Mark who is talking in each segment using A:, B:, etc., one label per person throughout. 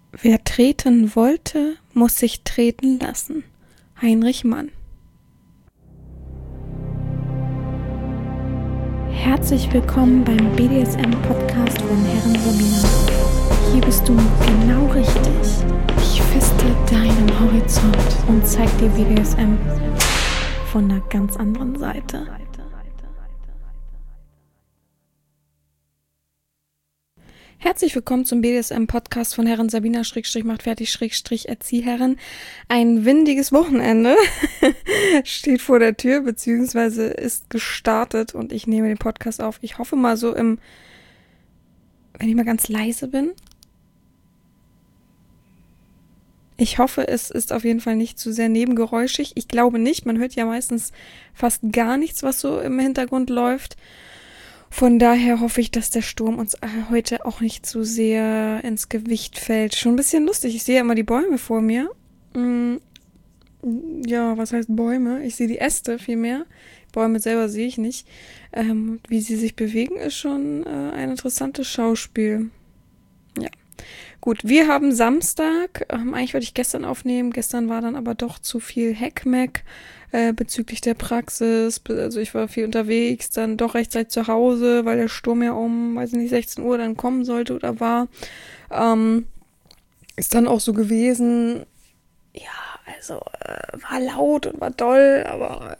A: Wer treten wollte, muss sich treten lassen. Heinrich Mann. Herzlich willkommen beim BDSM-Podcast von Herren Sabina. Hier bist du genau richtig. Ich feste deinen Horizont und zeig dir BDSM von einer ganz anderen Seite. Herzlich willkommen zum BDSM-Podcast von Herren Sabina /macht fertig /Erzieherin. Ein windiges Wochenende steht vor der Tür, beziehungsweise ist gestartet und ich nehme den Podcast auf. Ich hoffe mal so wenn ich mal ganz leise bin. Ich hoffe, es ist auf jeden Fall nicht zu sehr nebengeräuschig. Ich glaube nicht, man hört ja meistens fast gar nichts, was so im Hintergrund läuft. Von daher hoffe ich, dass der Sturm uns heute auch nicht zu sehr ins Gewicht fällt. Schon ein bisschen lustig. Ich sehe ja immer die Bäume vor mir. Ja, was heißt Bäume? Ich sehe die Äste vielmehr. Bäume selber sehe ich nicht. Wie sie sich bewegen, ist schon ein interessantes Schauspiel. Ja. Gut, wir haben Samstag. Eigentlich wollte ich gestern aufnehmen. Gestern war dann aber doch zu viel Heckmeck bezüglich der Praxis. Also ich war viel unterwegs, dann doch rechtzeitig zu Hause, weil der Sturm ja um, 16 Uhr dann kommen sollte oder war. Ist dann auch so gewesen. Ja, also war laut und war doll, aber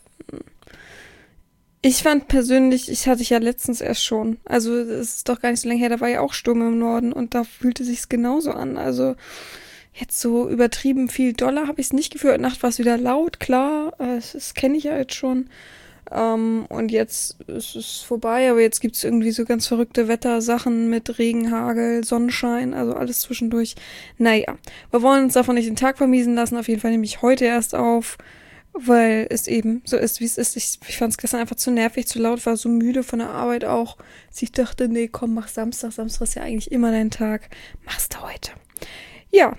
A: ich fand persönlich, ich hatte ja letztens erst schon, also es ist doch gar nicht so lange her, da war ja auch Sturm im Norden und da fühlte sich's genauso an, also jetzt so übertrieben viel doller habe ich es nicht gefühlt, Nacht war es wieder laut, klar, das kenne ich ja jetzt schon und jetzt ist es vorbei, aber jetzt gibt's irgendwie so ganz verrückte Wettersachen mit Regen, Hagel, Sonnenschein, also alles zwischendurch, naja, wir wollen uns davon nicht den Tag vermiesen lassen, auf jeden Fall nehme ich heute erst auf, weil es eben so ist, wie es ist. Ich fand es gestern einfach zu nervig, zu laut, war so müde von der Arbeit auch. Ich dachte, nee, komm, mach Samstag. Samstag ist ja eigentlich immer dein Tag. Machst du heute. Ja,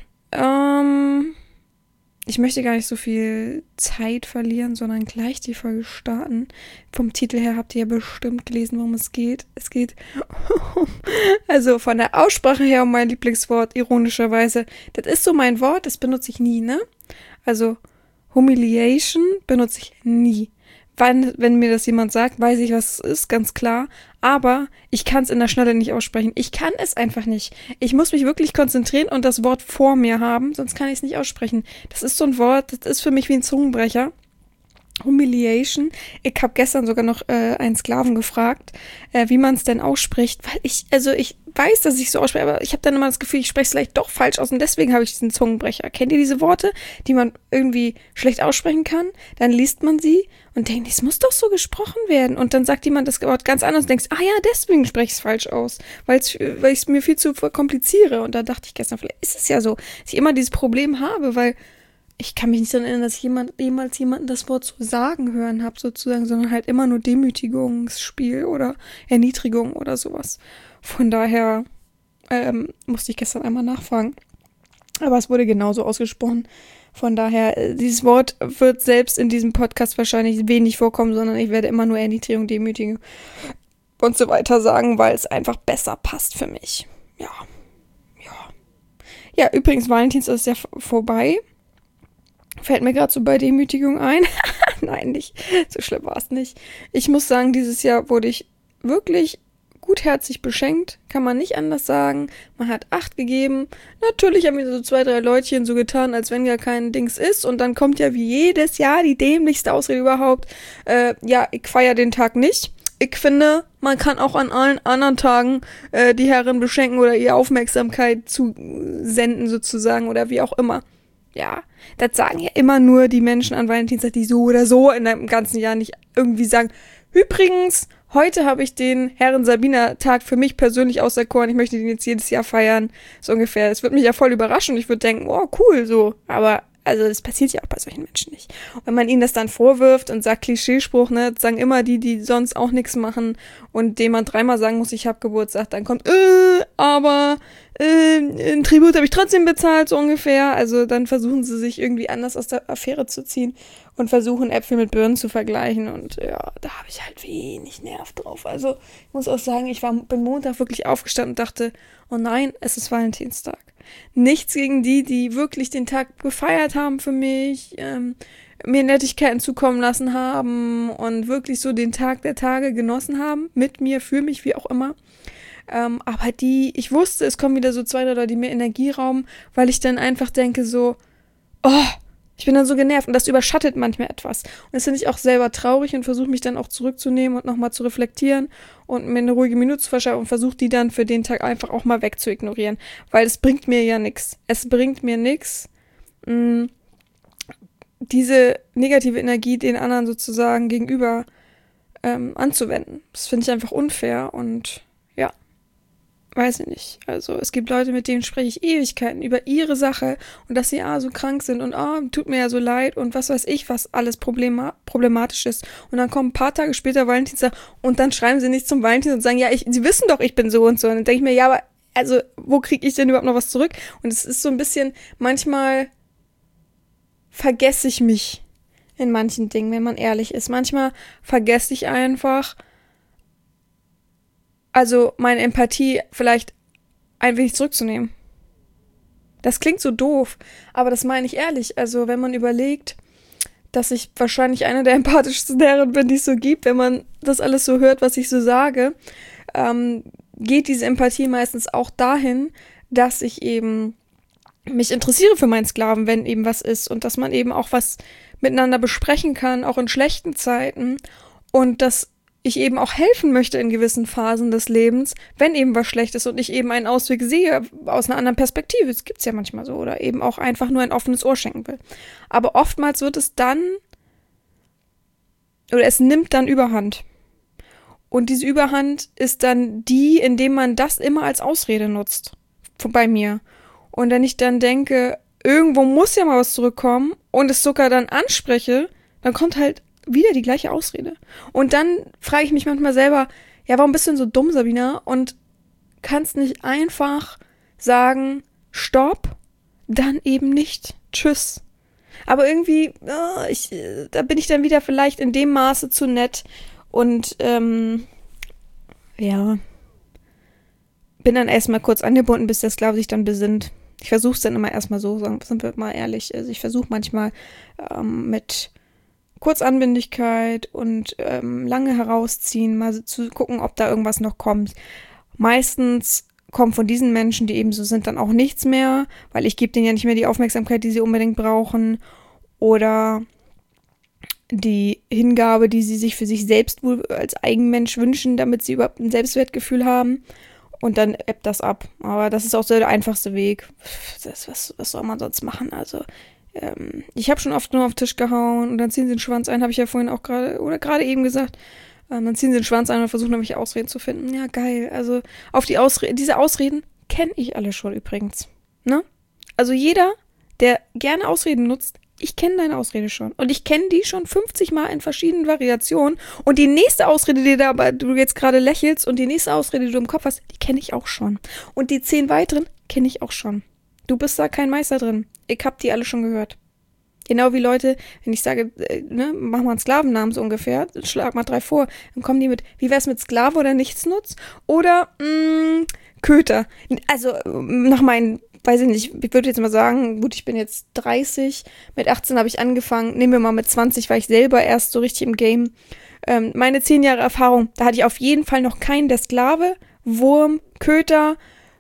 A: ich möchte gar nicht so viel Zeit verlieren, sondern gleich die Folge starten. Vom Titel her habt ihr ja bestimmt gelesen, worum es geht. Es geht also von der Aussprache her um mein Lieblingswort, ironischerweise. Das ist so mein Wort, das benutze ich nie, ne? Also Humiliation benutze ich nie. Wenn mir das jemand sagt, weiß ich, was es ist, ganz klar. Aber ich kann es in der Schnelle nicht aussprechen. Ich kann es einfach nicht. Ich muss mich wirklich konzentrieren und das Wort vor mir haben, sonst kann ich es nicht aussprechen. Das ist so ein Wort, das ist für mich wie ein Zungenbrecher. Humiliation. Ich habe gestern sogar noch einen Sklaven gefragt, wie man es denn ausspricht, weil ich weiß, dass ich so ausspreche, aber ich habe dann immer das Gefühl, ich spreche es vielleicht doch falsch aus und deswegen habe ich diesen Zungenbrecher. Kennt ihr diese Worte, die man irgendwie schlecht aussprechen kann? Dann liest man sie und denkt, es muss doch so gesprochen werden. Und dann sagt jemand das Wort ganz anders und denkst, ah ja, deswegen spreche ich es falsch aus, weil ich es mir viel zu verkompliziere. Und da dachte ich gestern, vielleicht ist es ja so, dass ich immer dieses Problem habe, weil ich kann mich nicht daran erinnern, dass ich jemals jemanden das Wort so sagen hören habe, sozusagen, sondern halt immer nur Demütigungsspiel oder Erniedrigung oder sowas. Von daher musste ich gestern einmal nachfragen. Aber es wurde genauso ausgesprochen. Von daher, dieses Wort wird selbst in diesem Podcast wahrscheinlich wenig vorkommen, sondern ich werde immer nur Erniedrigung, Demütigung und so weiter sagen, weil es einfach besser passt für mich. Ja. Ja, übrigens, Valentinstag ist ja vorbei. Fällt mir gerade so bei Demütigung ein. Nein, nicht. So schlimm war es nicht. Ich muss sagen, dieses Jahr wurde ich wirklich gutherzig beschenkt. Kann man nicht anders sagen. Man hat 8 gegeben. Natürlich haben mir so 2, 3 Leutchen so getan, als wenn gar kein Dings ist. Und dann kommt ja wie jedes Jahr die dämlichste Ausrede überhaupt. Ja, ich feiere den Tag nicht. Ich finde, man kann auch an allen anderen Tagen die Herren beschenken oder ihr Aufmerksamkeit zu senden sozusagen oder wie auch immer. Ja, das sagen ja immer nur die Menschen an Valentinstag, die so oder so in einem ganzen Jahr nicht irgendwie sagen, übrigens, heute habe ich den Herren Sabina-Tag für mich persönlich auserkoren, ich möchte den jetzt jedes Jahr feiern, so ungefähr. Es würde mich ja voll überraschen, ich würde denken, oh, cool, so, aber also das passiert ja auch bei solchen Menschen nicht. Und wenn man ihnen das dann vorwirft und sagt Klischeespruch, ne, das sagen immer die sonst auch nichts machen und dem man 3-mal sagen muss, ich habe Geburtstag, dann kommt, aber ein Tribut habe ich trotzdem bezahlt, so ungefähr. Also dann versuchen sie sich irgendwie anders aus der Affäre zu ziehen. und versuchen, Äpfel mit Birnen zu vergleichen. Und ja, da habe ich halt wenig Nerv drauf. Also ich muss auch sagen, bin Montag wirklich aufgestanden und dachte, oh nein, es ist Valentinstag. Nichts gegen die wirklich den Tag gefeiert haben für mich, mir Nettigkeiten zukommen lassen haben und wirklich so den Tag der Tage genossen haben. Mit mir, für mich, wie auch immer. Aber ich wusste, es kommen wieder so 2, 3 Leute, die mir Energie rauben, weil ich dann einfach denke so, oh, ich bin dann so genervt und das überschattet manchmal etwas. Und das finde ich auch selber traurig und versuche mich dann auch zurückzunehmen und nochmal zu reflektieren und mir eine ruhige Minute zu verschaffen und versuche die dann für den Tag einfach auch mal wegzuignorieren. Weil es bringt mir ja nichts. Es bringt mir nichts, diese negative Energie den anderen sozusagen gegenüber anzuwenden. Das finde ich einfach unfair und ja. Weiß ich nicht. Also es gibt Leute, mit denen spreche ich Ewigkeiten über ihre Sache und dass sie so krank sind und tut mir ja so leid und was weiß ich, was alles problematisch ist. Und dann kommen ein paar Tage später Valentinstag und dann schreiben sie nicht zum Valentin und sagen, ja, sie wissen doch, ich bin so und so. Und dann denke ich mir, ja, aber also wo kriege ich denn überhaupt noch was zurück? Und es ist so ein bisschen, manchmal vergesse ich mich in manchen Dingen, wenn man ehrlich ist. Manchmal vergesse ich einfach, also meine Empathie vielleicht ein wenig zurückzunehmen. Das klingt so doof, aber das meine ich ehrlich. Also wenn man überlegt, dass ich wahrscheinlich eine der empathischsten Herren bin, die es so gibt, wenn man das alles so hört, was ich so sage, geht diese Empathie meistens auch dahin, dass ich eben mich interessiere für meinen Sklaven, wenn eben was ist und dass man eben auch was miteinander besprechen kann, auch in schlechten Zeiten und dass ich eben auch helfen möchte in gewissen Phasen des Lebens, wenn eben was schlecht ist und ich eben einen Ausweg sehe aus einer anderen Perspektive. Das gibt's ja manchmal so. Oder eben auch einfach nur ein offenes Ohr schenken will. Aber oftmals wird es dann, oder es nimmt dann Überhand. Und diese Überhand ist dann die, indem man das immer als Ausrede nutzt. Bei mir. Und wenn ich dann denke, irgendwo muss ja mal was zurückkommen und es sogar dann anspreche, dann kommt halt wieder die gleiche Ausrede. Und dann frage ich mich manchmal selber, ja, warum bist du denn so dumm, Sabina? Und kannst nicht einfach sagen, stopp, dann eben nicht, tschüss. Aber irgendwie, da bin ich dann wieder vielleicht in dem Maße zu nett und, ja, bin dann erstmal kurz angebunden, bis der Sklave sich dann besinnt. Ich versuche es dann immer erstmal so, sind wir mal ehrlich. Also ich versuche manchmal mit Kurzanbindlichkeit und lange herausziehen, mal zu gucken, ob da irgendwas noch kommt. Meistens kommt von diesen Menschen, die eben so sind, dann auch nichts mehr, weil ich gebe denen ja nicht mehr die Aufmerksamkeit, die sie unbedingt brauchen oder die Hingabe, die sie sich für sich selbst wohl als Eigenmensch wünschen, damit sie überhaupt ein Selbstwertgefühl haben. Und dann ebbt das ab. Aber das ist auch so der einfachste Weg. Was soll man sonst machen? Also ich habe schon oft nur auf den Tisch gehauen und dann ziehen sie den Schwanz ein, habe ich ja vorhin auch gerade eben gesagt. Dann ziehen sie den Schwanz ein und versuchen nämlich Ausreden zu finden. Ja, geil. Also auf diese Ausreden kenne ich alle schon übrigens. Ne? Also jeder, der gerne Ausreden nutzt, ich kenne deine Ausrede schon. Und ich kenne die schon 50 Mal in verschiedenen Variationen. Und die nächste Ausrede, du jetzt gerade lächelst und die nächste Ausrede, die du im Kopf hast, die kenne ich auch schon. Und die 10 weiteren kenne ich auch schon. Du bist da kein Meister drin. Ich hab die alle schon gehört. Genau wie Leute, wenn ich sage, mach mal einen Sklavennamen so ungefähr, schlag mal 3 vor, dann kommen die mit, wie wär's mit Sklave oder Nichtsnutz? Oder, Köter. Also, nach meinen, weiß ich nicht, ich würde jetzt mal sagen, gut, ich bin jetzt 30, mit 18 habe ich angefangen, nehmen wir mal mit 20, war ich selber erst so richtig im Game. Meine 10 Jahre Erfahrung, da hatte ich auf jeden Fall noch keinen, der Sklave, Wurm, Köter,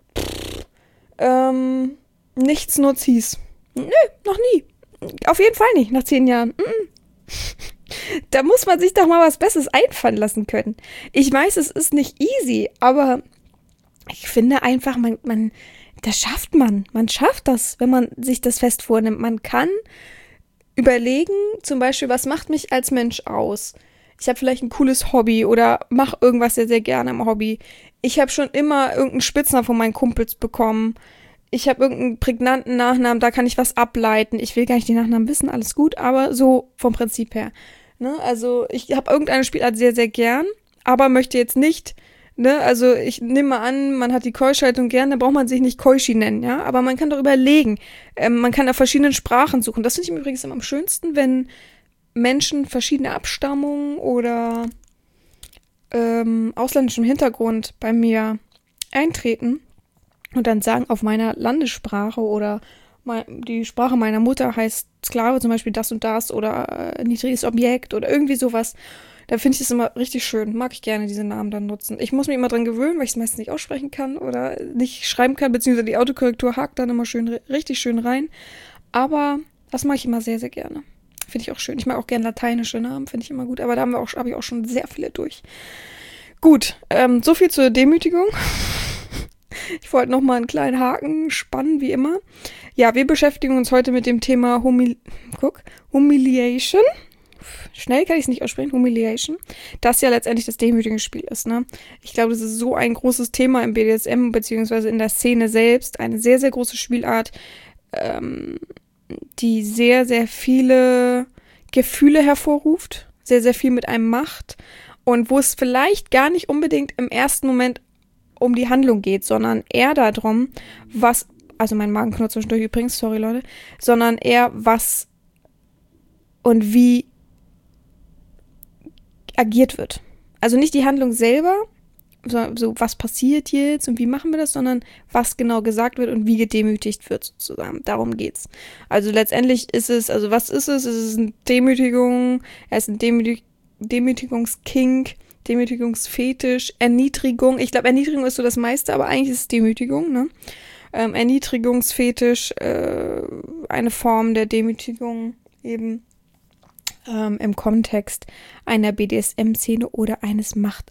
A: Nichtsnutz hieß. Nö, noch nie. Auf jeden Fall nicht, nach 10 Jahren. Da muss man sich doch mal was Besseres einfallen lassen können. Ich weiß, es ist nicht easy, aber ich finde einfach, das schafft man. Man schafft das, wenn man sich das fest vornimmt. Man kann überlegen, zum Beispiel, was macht mich als Mensch aus? Ich habe vielleicht ein cooles Hobby oder mache irgendwas sehr, sehr gerne im Hobby. Ich habe schon immer irgendeinen Spitznamen von meinen Kumpels bekommen. Ich habe irgendeinen prägnanten Nachnamen, da kann ich was ableiten. Ich will gar nicht die Nachnamen wissen, alles gut, aber so vom Prinzip her. Ne? Also ich habe irgendeine Spielart sehr, sehr gern, aber möchte jetzt nicht, ne, also ich nehme mal an, man hat die Keuschhaltung gern, da braucht man sich nicht Keuschi nennen, ja, aber man kann doch überlegen. Man kann auf verschiedenen Sprachen suchen. Das finde ich übrigens immer am schönsten, wenn Menschen verschiedener Abstammung oder ausländischem Hintergrund bei mir eintreten und dann sagen, auf meiner Landessprache oder die Sprache meiner Mutter heißt Sklave zum Beispiel das und das oder niedriges Objekt oder irgendwie sowas. Da finde ich es immer richtig schön. Mag ich gerne diese Namen dann nutzen. Ich muss mich immer dran gewöhnen, weil ich es meistens nicht aussprechen kann oder nicht schreiben kann, beziehungsweise die Autokorrektur hakt dann immer richtig schön rein. Aber das mache ich immer sehr, sehr gerne. Finde ich auch schön. Ich mag auch gerne lateinische Namen, finde ich immer gut. Aber da habe ich auch schon sehr viele durch. Gut, so viel zur Demütigung. Ich wollte noch mal einen kleinen Haken spannen, wie immer. Ja, wir beschäftigen uns heute mit dem Thema Humiliation. Schnell kann ich es nicht aussprechen, Humiliation. Das ja letztendlich das Demütigungsspiel ist, ne? Ich glaube, das ist so ein großes Thema im BDSM, beziehungsweise in der Szene selbst. Eine sehr, sehr große Spielart, die sehr, sehr viele Gefühle hervorruft, sehr, sehr viel mit einem macht und wo es vielleicht gar nicht unbedingt im ersten Moment um die Handlung geht, sondern eher darum, also mein Magen knurrt zwischendurch übrigens, sorry Leute, sondern eher was und wie agiert wird. Also nicht die Handlung selber, so was passiert jetzt und wie machen wir das, sondern was genau gesagt wird und wie gedemütigt wird sozusagen. Darum geht's. Also letztendlich ist es, also was ist es? Es ist eine Demütigung, es ist ein Demütigungskink, Demütigungsfetisch, Erniedrigung. Ich glaube, Erniedrigung ist so das meiste, aber eigentlich ist es Demütigung, ne? Erniedrigungsfetisch, eine Form der Demütigung eben im Kontext einer BDSM-Szene oder einer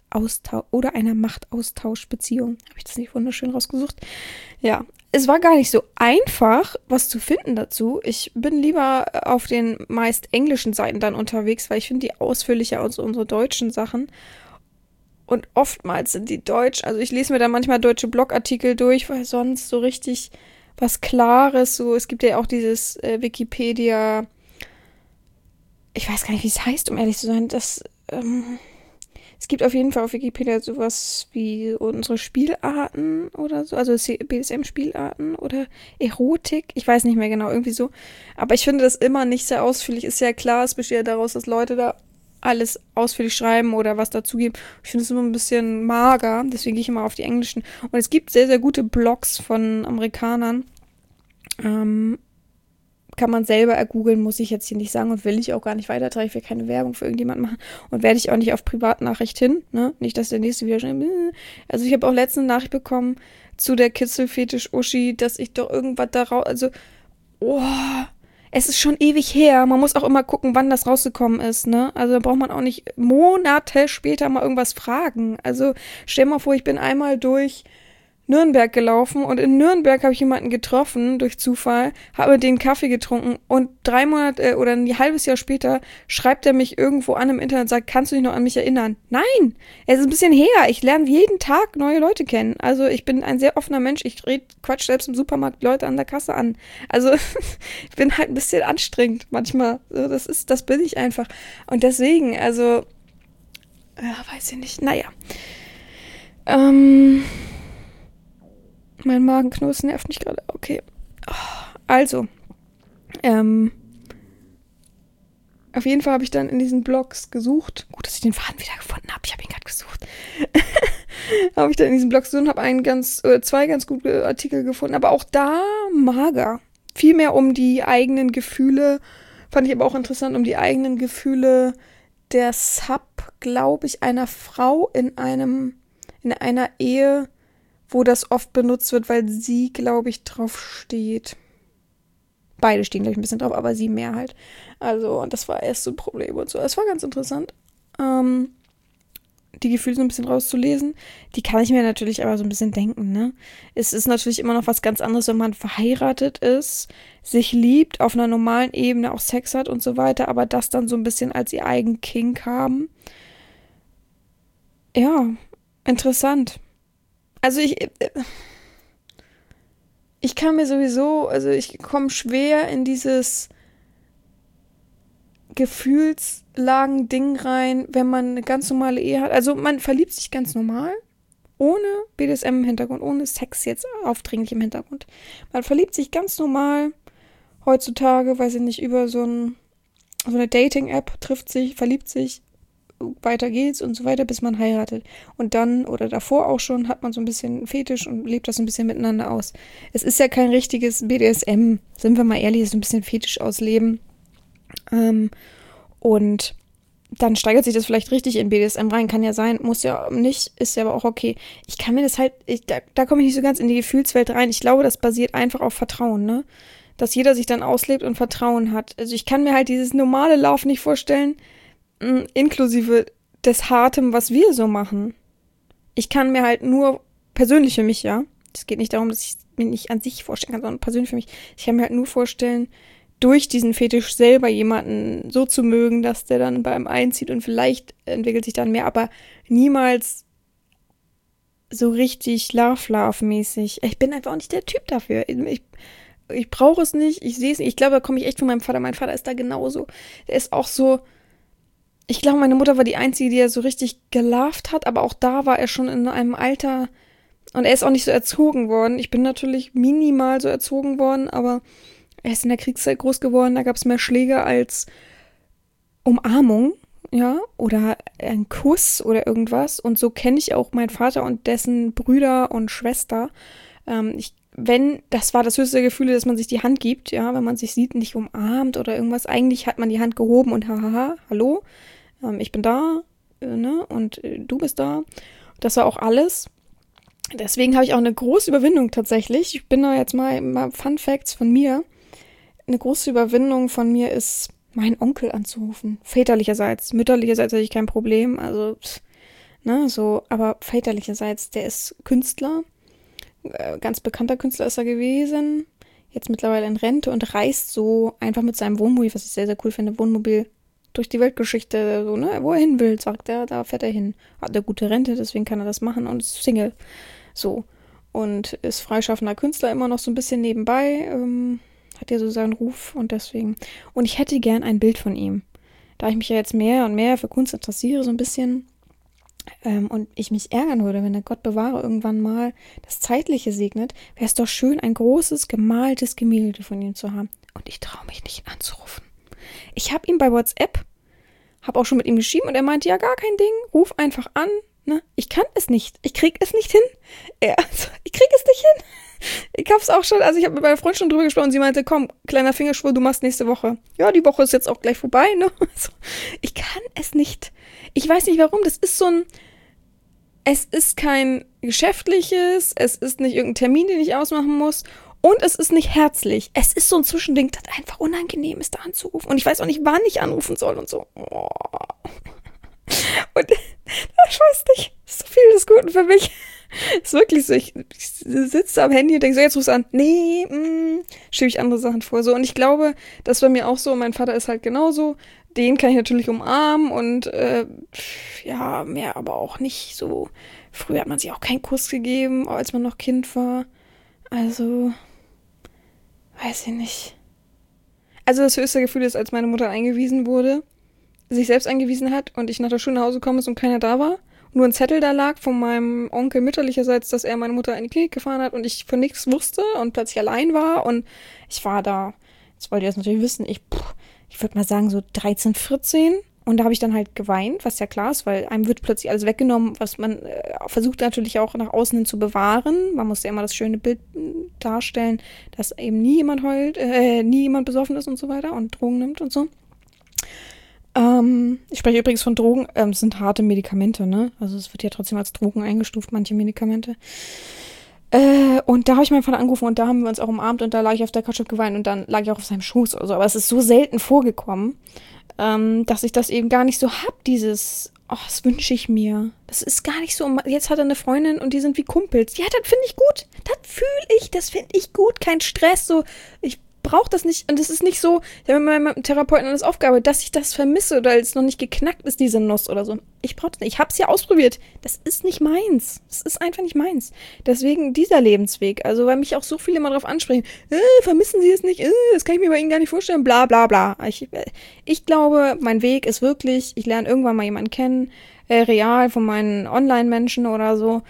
A: Machtaustauschbeziehung. Habe ich das nicht wunderschön rausgesucht? Ja, es war gar nicht so einfach, was zu finden dazu. Ich bin lieber auf den meist englischen Seiten dann unterwegs, weil ich finde die ausführlicher als unsere deutschen Sachen. Und oftmals sind die deutsch, also ich lese mir dann manchmal deutsche Blogartikel durch, weil sonst so richtig was Klares, so, es gibt ja auch dieses Wikipedia, ich weiß gar nicht, wie es heißt, um ehrlich zu sein, es gibt auf jeden Fall auf Wikipedia sowas wie unsere Spielarten oder so, also BDSM-Spielarten oder Erotik, ich weiß nicht mehr genau, irgendwie so. Aber ich finde das immer nicht sehr ausführlich, ist ja klar, es besteht ja daraus, dass Leute da alles ausführlich schreiben oder was dazugeben. Ich finde es immer ein bisschen mager, deswegen gehe ich immer auf die englischen. Und es gibt sehr, sehr gute Blogs von Amerikanern. Kann man selber ergoogeln, muss ich jetzt hier nicht sagen und will ich auch gar nicht weitertragen. Ich will keine Werbung für irgendjemanden machen und werde ich auch nicht auf Privatnachricht hin, ne? Nicht, dass der nächste wieder schreibt. Also ich habe auch letztens eine Nachricht bekommen zu der Kitzelfetisch-Uschi, dass ich doch irgendwas daraus, also, es ist schon ewig her. Man muss auch immer gucken, wann das rausgekommen ist, ne? Also da braucht man auch nicht Monate später mal irgendwas fragen. Also stell mal vor, ich bin einmal durch Nürnberg gelaufen und in Nürnberg habe ich jemanden getroffen durch Zufall, habe mit denen Kaffee getrunken und 3 Monate oder ein halbes Jahr später schreibt er mich irgendwo an im Internet und sagt, kannst du dich noch an mich erinnern? Nein, es ist ein bisschen her. Ich lerne jeden Tag neue Leute kennen. Also ich bin ein sehr offener Mensch. Ich quatsch selbst im Supermarkt Leute an der Kasse an. Also ich bin halt ein bisschen anstrengend manchmal. So, das bin ich einfach. Und deswegen, also, ja, weiß ich nicht. Naja. Mein Magenknurren nervt mich gerade. Okay. Also. Auf jeden Fall habe ich dann in diesen Blogs gesucht. Gut, dass ich den Faden wieder gefunden habe. Ich habe ihn gerade gesucht. Habe ich dann in diesen Blogs gesucht und habe zwei ganz gute Artikel gefunden. Aber auch da mager. Viel mehr um die eigenen Gefühle. Fand ich aber auch interessant, um die eigenen Gefühle der Sub, glaube ich, einer Frau in einer Ehe, wo das oft benutzt wird, weil sie, glaube ich, drauf steht. Beide stehen, glaube ich, ein bisschen drauf, aber sie mehr halt. Also, das war erst so ein Problem und so. Es war ganz interessant, die Gefühle so ein bisschen rauszulesen. Die kann ich mir natürlich aber so ein bisschen denken, ne? Es ist natürlich immer noch was ganz anderes, wenn man verheiratet ist, sich liebt, auf einer normalen Ebene auch Sex hat und so weiter, aber das dann so ein bisschen als ihr eigen Kink haben. Ja, interessant. Also ich kann mir sowieso, also ich komme schwer in dieses Gefühlslagen-Ding rein, wenn man eine ganz normale Ehe hat. Also man verliebt sich ganz normal, ohne BDSM im Hintergrund, ohne Sex jetzt aufdringlich im Hintergrund. Man verliebt sich ganz normal heutzutage, weiß ich nicht, über so ein so eine Dating-App, trifft sich, verliebt sich, weiter geht's und so weiter, bis man heiratet. Und dann oder davor auch schon hat man so ein bisschen Fetisch und lebt das so ein bisschen miteinander aus. Es ist ja kein richtiges BDSM, sind wir mal ehrlich, es ist so ein bisschen Fetisch ausleben. Und dann steigert sich das vielleicht richtig in BDSM rein, kann ja sein, muss ja nicht, ist ja aber auch okay. Ich kann mir das halt, da komme ich nicht so ganz in die Gefühlswelt rein. Ich glaube, das basiert einfach auf Vertrauen, ne? Dass jeder sich dann auslebt und Vertrauen hat. Also ich kann mir halt dieses normale Laufen nicht vorstellen, inklusive des Hartem, was wir so machen. Ich kann mir halt nur, persönlich für mich, ja, es geht nicht darum, dass ich mir nicht an sich vorstellen kann, sondern persönlich für mich, ich kann mir halt nur vorstellen, durch diesen Fetisch selber jemanden so zu mögen, dass der dann bei einem einzieht und vielleicht entwickelt sich dann mehr, aber niemals so richtig Love-Love-mäßig. Ich bin einfach auch nicht der Typ dafür. Ich brauche es nicht, ich sehe es nicht. Ich glaube, da komme ich echt von meinem Vater. Mein Vater ist da genauso. Der ist auch so, ich glaube, meine Mutter war die Einzige, die er so richtig geloved hat, aber auch da war er schon in einem Alter und er ist auch nicht so erzogen worden. Ich bin natürlich minimal so erzogen worden, aber er ist in der Kriegszeit groß geworden, da gab es mehr Schläge als Umarmung, ja, oder ein Kuss oder irgendwas. Und so kenne ich auch meinen Vater und dessen Brüder und Schwester. Das war das höchste Gefühl, dass man sich die Hand gibt, ja, wenn man sich sieht, nicht umarmt oder irgendwas. Eigentlich hat man die Hand gehoben und hahaha, hallo, ich bin da, ne, und du bist da. Das war auch alles. Deswegen habe ich auch eine große Überwindung tatsächlich. Ich bin da jetzt mal Fun Facts von mir. Eine große Überwindung von mir ist, meinen Onkel anzurufen. Väterlicherseits. Mütterlicherseits hatte ich kein Problem. Also, ne, so, aber väterlicherseits, der ist Künstler. Ganz bekannter Künstler ist er gewesen. Jetzt mittlerweile in Rente und reist so einfach mit seinem Wohnmobil, was ich sehr, sehr cool finde, Wohnmobil durch die Weltgeschichte, so, ne, wo er hin will, sagt er, da fährt er hin. Hat eine gute Rente, deswegen kann er das machen und ist Single. So. Und ist freischaffender Künstler immer noch so ein bisschen nebenbei, hat ja so seinen Ruf und deswegen. Und ich hätte gern ein Bild von ihm. Da ich mich ja jetzt mehr und mehr für Kunst interessiere, so ein bisschen, und ich mich ärgern würde, wenn der Gott bewahre irgendwann mal das Zeitliche segnet, wäre es doch schön, ein großes, gemaltes Gemälde von ihm zu haben. Und ich traue mich nicht, ihn anzurufen. Ich habe ihm bei WhatsApp, habe auch schon mit ihm geschrieben und er meinte, ja, gar kein Ding, ruf einfach an. Ne? Ich kann es nicht. Ich krieg es nicht hin. Ich krieg es nicht hin. Ich hab's auch schon, also ich habe mit meiner Freundin schon drüber gesprochen und sie meinte, komm, kleiner Fingerschwur, du machst nächste Woche. Ja, die Woche ist jetzt auch gleich vorbei, ne? Also, ich kann es nicht. Ich weiß nicht warum, das ist es ist kein geschäftliches, es ist nicht irgendein Termin, den ich ausmachen muss und es ist nicht herzlich. Es ist so ein Zwischending, das einfach unangenehm ist, da anzurufen und ich weiß auch nicht, wann ich anrufen soll und so. Oh. Und ich weiß nicht, so viel des Guten für mich. Ist wirklich so, ich sitze am Handy und denke so, jetzt rufst du an. Nee, schiebe ich andere Sachen vor. So. Und ich glaube, das war mir auch so. Mein Vater ist halt genauso. Den kann ich natürlich umarmen und ja, mehr aber auch nicht so. Früher hat man sich auch keinen Kuss gegeben, als man noch Kind war. Also, weiß ich nicht. Also das höchste Gefühl ist, als meine Mutter eingewiesen wurde, sich selbst eingewiesen hat und ich nach der Schule nach Hause gekommen ist und keiner da war. Nur ein Zettel da lag von meinem Onkel mütterlicherseits, dass er meine Mutter in die Klinik gefahren hat und ich von nichts wusste und plötzlich allein war und ich war da, jetzt wollt ihr das natürlich wissen, ich würde mal sagen so 13, 14 und da habe ich dann halt geweint, was ja klar ist, weil einem wird plötzlich alles weggenommen, was man versucht natürlich auch nach außen hin zu bewahren. Man muss ja immer das schöne Bild darstellen, dass eben nie jemand heult, nie jemand besoffen ist und so weiter und Drogen nimmt und so. Ich spreche übrigens von Drogen, es sind harte Medikamente, ne? Also es wird ja trotzdem als Drogen eingestuft, manche Medikamente. Und da habe ich meinen Vater angerufen und da haben wir uns auch umarmt und da lag ich auf der Couch und geweint und dann lag ich auch auf seinem Schoß oder so. Aber es ist so selten vorgekommen, dass ich das eben gar nicht so hab, dieses, das wünsche ich mir. Das ist gar nicht so, jetzt hat er eine Freundin und die sind wie Kumpels. Ja, das finde ich gut, das finde ich gut, kein Stress, so, ich brauche das nicht und es ist nicht so, ich habe mit meinem Therapeuten alles Aufgabe, dass ich das vermisse oder es noch nicht geknackt ist, diese Nuss oder so. Ich brauche das nicht. Ich habe es ja ausprobiert. Das ist nicht meins. Das ist einfach nicht meins. Deswegen dieser Lebensweg. Also, weil mich auch so viele immer darauf ansprechen, vermissen Sie es nicht? Das kann ich mir bei Ihnen gar nicht vorstellen. Bla, bla, bla. Ich glaube, mein Weg ist wirklich, ich lerne irgendwann mal jemanden kennen, real von meinen Online-Menschen oder so,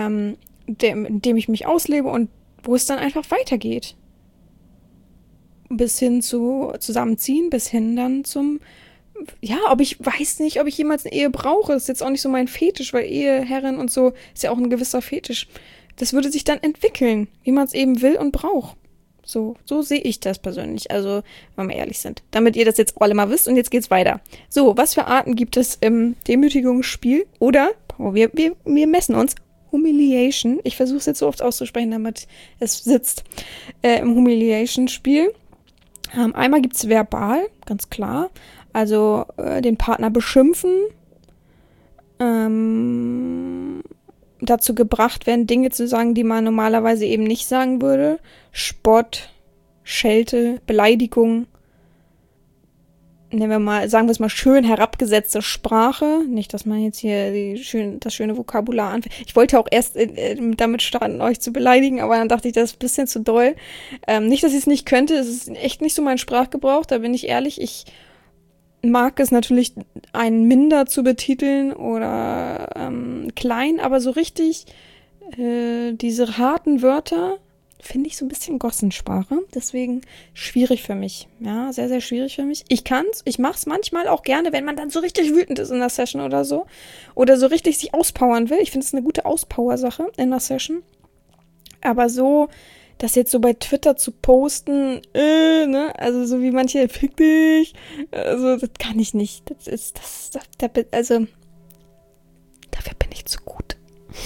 A: in dem ich mich auslebe und wo es dann einfach weitergeht. bis hin zu Zusammenziehen, bis hin dann zum, ja, ob ich jemals eine Ehe brauche. Das ist jetzt auch nicht so mein Fetisch, weil Eheherrin und so ist ja auch ein gewisser Fetisch. Das würde sich dann entwickeln, wie man es eben will und braucht. So sehe ich das persönlich. Also, wenn wir ehrlich sind. Damit ihr das jetzt alle mal wisst und jetzt geht's weiter. So, was für Arten gibt es im Demütigungsspiel? Oder, wir messen uns. Humiliation. Ich versuche es jetzt so oft auszusprechen, damit es sitzt. Im Humiliation-Spiel. Einmal gibt es verbal, ganz klar. Also den Partner beschimpfen. Dazu gebracht werden, Dinge zu sagen, die man normalerweise eben nicht sagen würde. Spott, Schelte, Beleidigung. Sagen wir es mal, schön herabgesetzte Sprache. Nicht, dass man jetzt hier das schöne Vokabular anfängt. Ich wollte auch erst damit starten, euch zu beleidigen, aber dann dachte ich, das ist ein bisschen zu doll. Nicht, dass ich es nicht könnte, es ist echt nicht so mein Sprachgebrauch, da bin ich ehrlich. Ich mag es natürlich, einen minder zu betiteln oder klein, aber so richtig diese harten Wörter finde ich so ein bisschen Gossensprache. Deswegen schwierig für mich. Ja, sehr, sehr schwierig für mich. Ich mach's manchmal auch gerne, wenn man dann so richtig wütend ist in der Session oder so. Oder so richtig sich auspowern will. Ich finde es eine gute Auspower-Sache in der Session. Aber so, das jetzt so bei Twitter zu posten, ne, also so wie manche, fick dich, also das kann ich nicht. Also, dafür bin ich zu gut.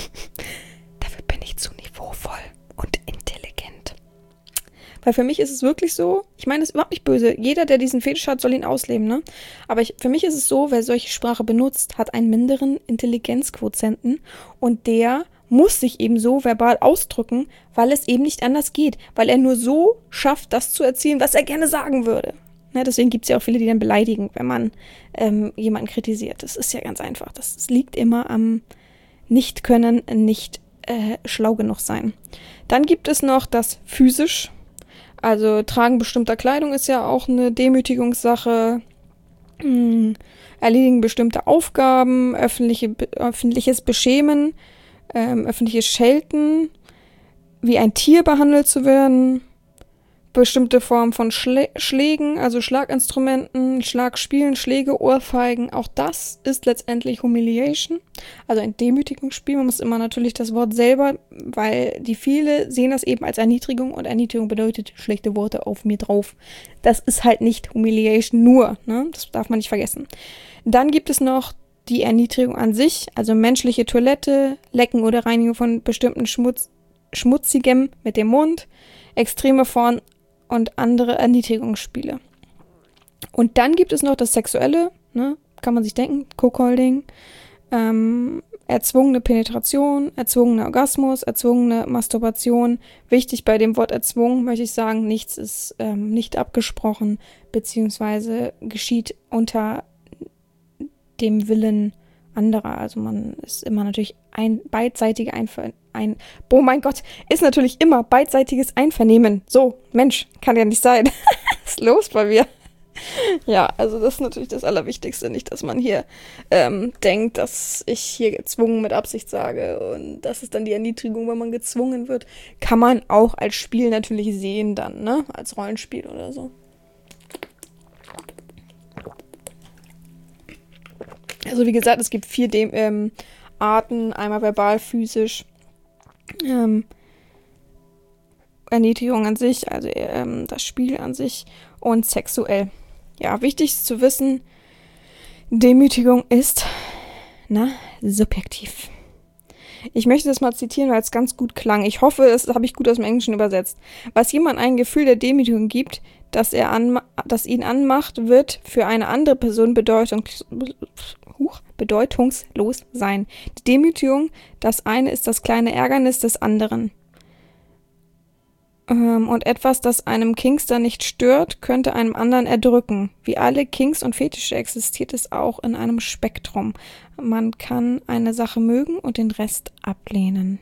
A: Dafür bin ich zu niveauvoll und intelligent. Weil für mich ist es wirklich so, ich meine, das ist überhaupt nicht böse. Jeder, der diesen Fetisch hat, soll ihn ausleben, ne? Aber für mich ist es so, wer solche Sprache benutzt, hat einen minderen Intelligenzquotienten und der muss sich eben so verbal ausdrücken, weil es eben nicht anders geht. Weil er nur so schafft, das zu erzielen, was er gerne sagen würde. Ne, deswegen gibt es ja auch viele, die dann beleidigen, wenn man jemanden kritisiert. Das ist ja ganz einfach. Das liegt immer am Nicht-Können, nicht schlau genug sein. Dann gibt es noch das physisch. Also Tragen bestimmter Kleidung ist ja auch eine Demütigungssache. Erledigen bestimmte Aufgaben, öffentliches Beschämen, öffentliches Schelten, wie ein Tier behandelt zu werden, bestimmte Formen von Schlägen, also Schlaginstrumenten, Schlagspielen, Schläge, Ohrfeigen, auch das ist letztendlich Humiliation, also ein Demütigungsspiel. Man muss immer natürlich das Wort selber, weil die viele sehen das eben als Erniedrigung und Erniedrigung bedeutet schlechte Worte auf mir drauf. Das ist halt nicht Humiliation nur, ne? Das darf man nicht vergessen. Dann gibt es noch die Erniedrigung an sich, also menschliche Toilette, Lecken oder Reinigung von bestimmten Schmutzigem mit dem Mund, extreme Formen und andere Erniedrigungsspiele. Und dann gibt es noch das Sexuelle, ne, kann man sich denken, Cuckolding, erzwungene Penetration, erzwungener Orgasmus, erzwungene Masturbation. Wichtig bei dem Wort erzwungen möchte ich sagen, nichts ist nicht abgesprochen, beziehungsweise geschieht unter dem Willen anderer. Also man ist immer natürlich oh mein Gott, ist natürlich immer beidseitiges Einvernehmen. So, Mensch, kann ja nicht sein. Was ist los bei mir? Ja, also das ist natürlich das Allerwichtigste. Nicht, dass man hier denkt, dass ich hier gezwungen mit Absicht sage und das ist dann die Erniedrigung, wenn man gezwungen wird. Kann man auch als Spiel natürlich sehen dann, ne? Als Rollenspiel oder so. Also wie gesagt, es gibt 4 Arten, einmal verbal, physisch, Erniedrigung an sich, also das Spiel an sich und sexuell. Ja, wichtig ist zu wissen, Demütigung ist, subjektiv. Ich möchte das mal zitieren, weil es ganz gut klang. Ich hoffe, das habe ich gut aus dem Englischen übersetzt. Was jemand ein Gefühl der Demütigung gibt, das ihn anmacht, wird für eine andere Person bedeutungslos sein. Die Demütigung, das eine ist das kleine Ärgernis des anderen. Und etwas, das einem Kingster nicht stört, könnte einem anderen erdrücken. Wie alle Kings und Fetische existiert es auch in einem Spektrum. Man kann eine Sache mögen und den Rest ablehnen.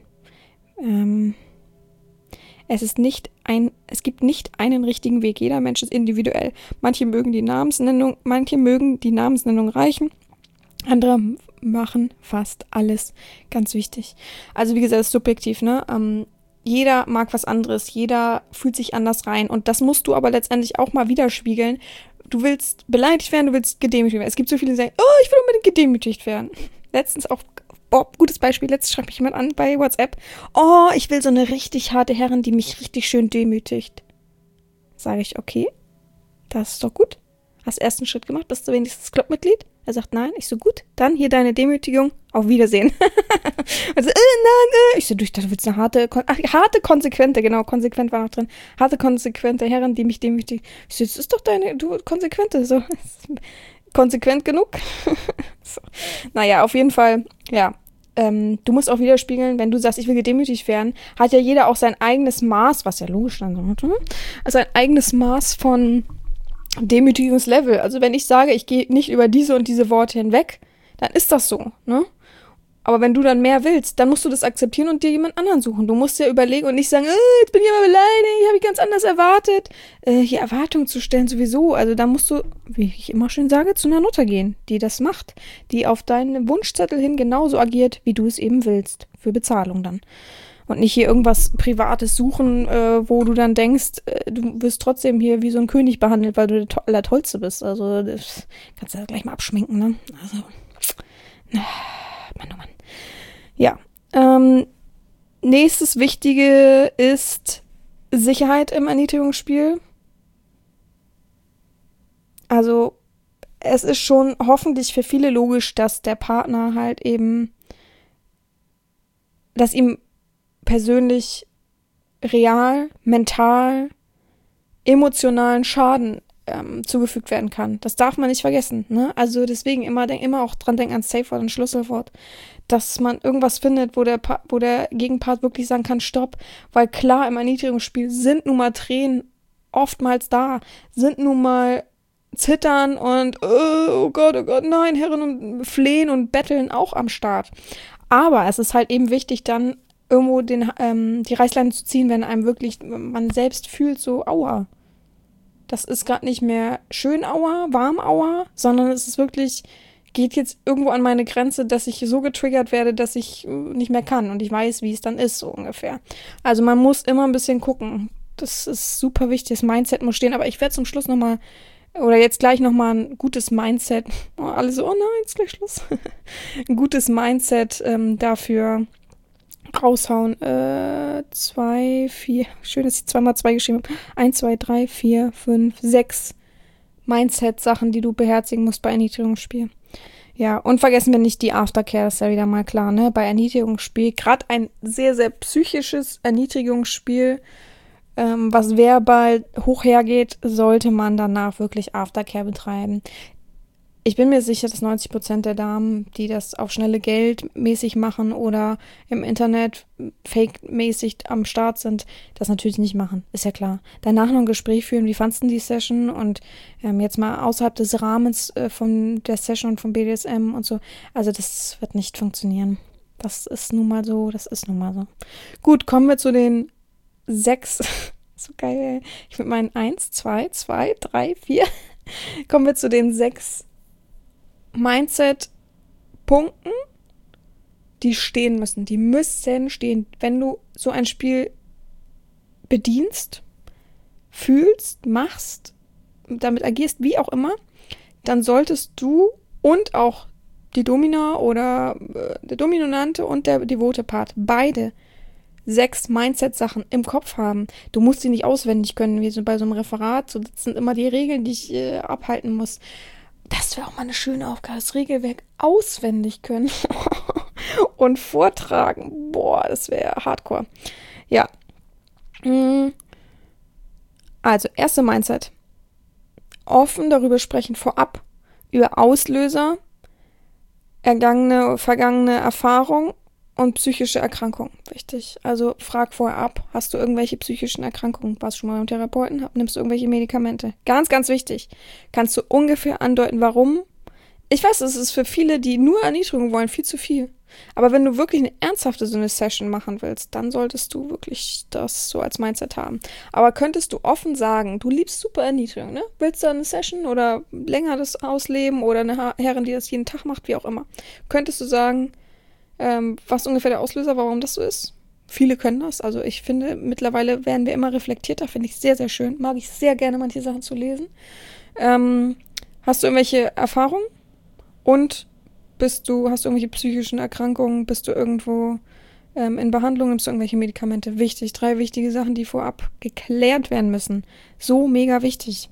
A: Es gibt nicht einen richtigen Weg. Jeder Mensch ist individuell. Manche mögen die Namensnennung reichen. Andere machen fast alles. Ganz wichtig. Also wie gesagt, es ist subjektiv, ne? jeder mag was anderes, jeder fühlt sich anders rein und das musst du aber letztendlich auch mal widerspiegeln. Du willst beleidigt werden, du willst gedemütigt werden. Es gibt so viele, die sagen, oh, ich will unbedingt gedemütigt werden. Letztens auch, gutes Beispiel, letztens schreibt mich jemand an bei WhatsApp, oh, ich will so eine richtig harte Herrin, die mich richtig schön demütigt. Sage ich, okay, das ist doch gut. Hast ersten Schritt gemacht, bist du wenigstens Clubmitglied? Er sagt, nein. Ich so, gut, dann hier deine Demütigung, auf Wiedersehen. Also, nein. Ich so, ich dachte, du willst eine harte, konsequente, genau, konsequent war noch drin. Harte, konsequente Herrin, die mich demütigt. Ich so, das ist doch du, konsequente, so. Konsequent genug. So. Naja, auf jeden Fall, ja. Du musst auch widerspiegeln, wenn du sagst, ich will gedemütigt werden, hat ja jeder auch sein eigenes Maß, was ja logisch dann so, also ein eigenes Maß von Demütigungslevel. Also wenn ich sage, ich gehe nicht über diese und diese Worte hinweg, dann ist das so, ne? Aber wenn du dann mehr willst, dann musst du das akzeptieren und dir jemand anderen suchen. Du musst ja überlegen und nicht sagen, jetzt bin ich aber beleidigt, habe ich ganz anders erwartet. Hier Erwartungen zu stellen sowieso. Also da musst du, wie ich immer schön sage, zu einer Nutte gehen, die das macht. Die auf deinen Wunschzettel hin genauso agiert, wie du es eben willst. Für Bezahlung dann. Und nicht hier irgendwas Privates suchen, wo du dann denkst, du wirst trotzdem hier wie so ein König behandelt, weil du der Allertollste bist. Also das kannst du ja gleich mal abschminken, ne? Also, Mann, oh Mann. Ja. Nächstes Wichtige ist Sicherheit im Erniedrigungsspiel. Also es ist schon hoffentlich für viele logisch, dass der Partner halt eben, dass ihm persönlich real, mental, emotionalen Schaden zugefügt werden kann. Das darf man nicht vergessen, ne? Also deswegen immer auch dran denken ans Safe Word und Schlüsselwort, dass man irgendwas findet, wo der Gegenpart wirklich sagen kann, stopp, weil klar, im Erniedrigungsspiel sind nun mal Tränen oftmals da, sind nun mal Zittern und oh Gott, nein, Herren und Flehen und Betteln auch am Start. Aber es ist halt eben wichtig, dann irgendwo die Reißleine zu ziehen, wenn einem wirklich, man selbst fühlt so, aua. Das ist gerade nicht mehr schön aua, warm aua, sondern es ist wirklich, geht jetzt irgendwo an meine Grenze, dass ich so getriggert werde, dass ich nicht mehr kann und ich weiß, wie es dann ist, so ungefähr. Also man muss immer ein bisschen gucken. Das ist super wichtig, das Mindset muss stehen, aber ich werde zum Schluss nochmal, oder jetzt gleich nochmal ein gutes Mindset, alle so, oh nein, ist gleich Schluss. Ein gutes Mindset dafür raushauen. 2, 4. Schön, dass ich 2x2 geschrieben habe. 1, 2, 3, 4, 5, 6 Mindset-Sachen, die du beherzigen musst bei Erniedrigungsspiel. Ja, und vergessen wir nicht die Aftercare, das ist ja wieder mal klar, ne? Bei Erniedrigungsspiel, gerade ein sehr, sehr psychisches Erniedrigungsspiel, was verbal hoch hergeht, sollte man danach wirklich Aftercare betreiben. Ich bin mir sicher, dass 90% der Damen, die das auf schnelle Geld mäßig machen oder im Internet fake-mäßig am Start sind, das natürlich nicht machen. Ist ja klar. Danach noch ein Gespräch führen, wie fandst du die Session? Und jetzt mal außerhalb des Rahmens von der Session und vom BDSM und so. Also das wird nicht funktionieren. Das ist nun mal so, Gut, kommen wir zu den 6. So geil, ey. Ich mit meinen 1, 2, 2, 3, 4. Kommen wir zu den 6 Mindset-Punkten, die stehen müssen. Die müssen stehen. Wenn du so ein Spiel bedienst, fühlst, machst, damit agierst, wie auch immer, dann solltest du und auch die Domina oder der Dominante und der devote Part beide 6 Mindset-Sachen im Kopf haben. Du musst sie nicht auswendig können, wie so bei so einem Referat. So, das sind immer die Regeln, die ich abhalten muss. Das wäre auch mal eine schöne Aufgabe, das Regelwerk auswendig können und vortragen. Boah, das wäre hardcore. Ja. Also, erste Mindset. Offen darüber sprechen vorab, über Auslöser, vergangene Erfahrung und psychische Erkrankungen. Wichtig. Also frag vorher ab, hast du irgendwelche psychischen Erkrankungen? Warst du schon mal beim Therapeuten? Nimmst du irgendwelche Medikamente? Ganz, ganz wichtig. Kannst du ungefähr andeuten, warum? Ich weiß, es ist für viele, die nur Erniedrigung wollen, viel zu viel. Aber wenn du wirklich eine ernsthafte so eine Session machen willst, dann solltest du wirklich das so als Mindset haben. Aber könntest du offen sagen, du liebst super Erniedrigung, ne? Willst du eine Session oder länger das ausleben oder eine Herrin, die das jeden Tag macht, wie auch immer. Könntest du sagen, was ungefähr der Auslöser war, warum das so ist? Viele können das. Also ich finde, mittlerweile werden wir immer reflektierter. Finde ich sehr, sehr schön. Mag ich sehr gerne, manche Sachen zu lesen. Hast du irgendwelche Erfahrungen? Und hast du irgendwelche psychischen Erkrankungen? Bist du irgendwo in Behandlung? Nimmst du irgendwelche Medikamente? Wichtig. 3 wichtige Sachen, die vorab geklärt werden müssen. So mega wichtig.